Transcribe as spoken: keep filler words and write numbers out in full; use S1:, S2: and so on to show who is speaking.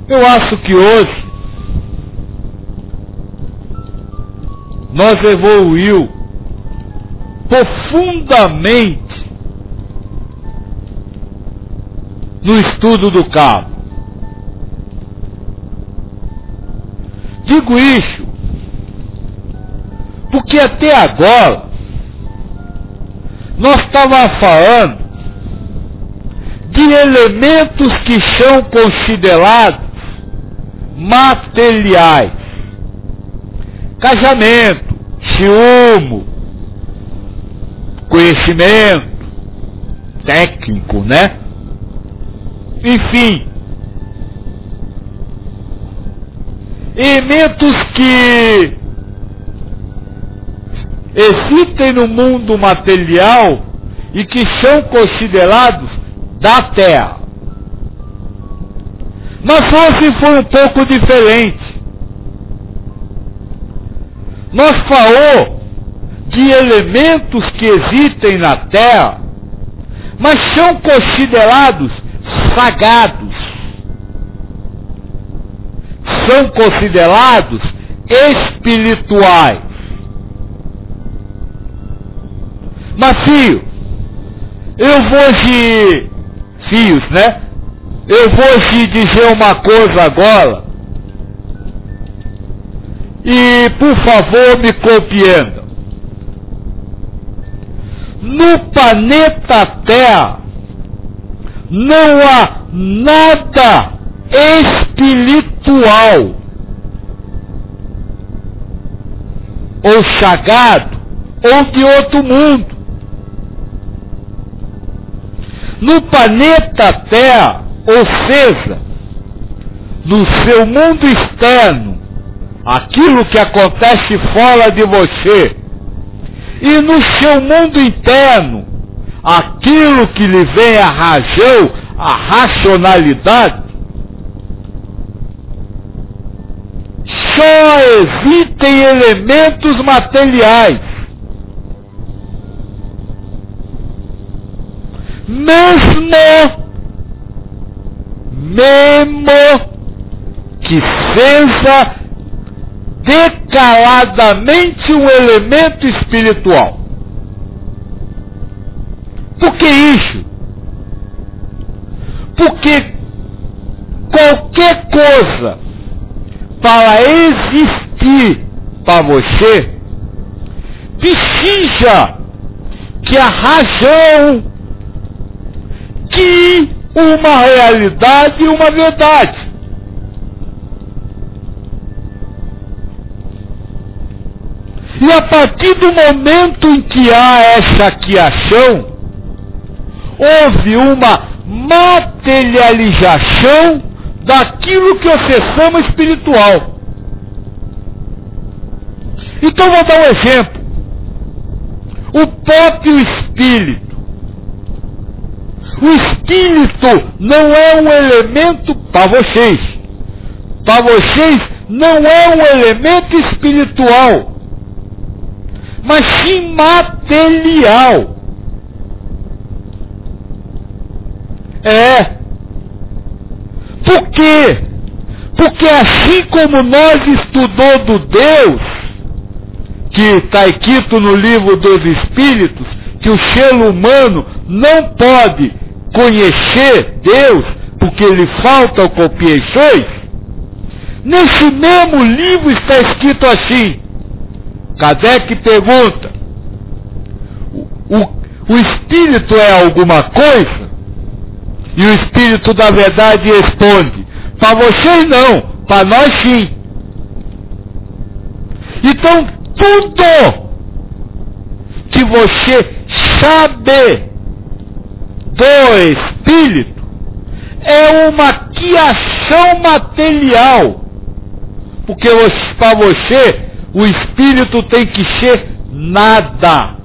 S1: Eu acho que hoje nós evoluiu profundamente no estudo do cabo. Digo isso porque até agora nós estávamos falando de elementos que são considerados materiais. Casamento, ciúme, conhecimento técnico, né? Enfim, elementos que existem no mundo material e que são considerados da Terra. Mas hoje foi um pouco diferente. Nós falamos de elementos que existem na Terra, mas são considerados sagrados. São considerados espirituais. Mas filho, eu vou te... Fios, né? Eu vou te dizer uma coisa agora. E, por favor, me compreenda. No planeta Terra, não há nada espiritual ou sagrado ou de outro mundo. No planeta Terra, ou seja, no seu mundo externo, aquilo que acontece fora de você, e no seu mundo interno, aquilo que lhe vem a razão, a racionalidade, só existem elementos materiais. Mesmo, mesmo que seja declaradamente um elemento espiritual. Por que isso? Porque qualquer coisa para existir para você precisa que a razão, que uma realidade e uma verdade. E a partir do momento em que há essa criação, houve uma materialização daquilo que você chama espiritual. Então vou dar um exemplo. O próprio espírito. O espírito não é um elemento para vocês. Para vocês não é um elemento espiritual, mas sim material. É. Por quê? Porque assim como nós estudamos do Deus, que está escrito no livro dos Espíritos, que o ser humano não pode conhecer Deus, porque lhe faltam compreensões, nesse mesmo livro está escrito assim. Kardec pergunta, o, o Espírito é alguma coisa? E o Espírito da verdade responde, para vocês não, para nós sim. Então tudo que você sabe do Espírito é uma criação material, porque para você o Espírito tem que ser nada.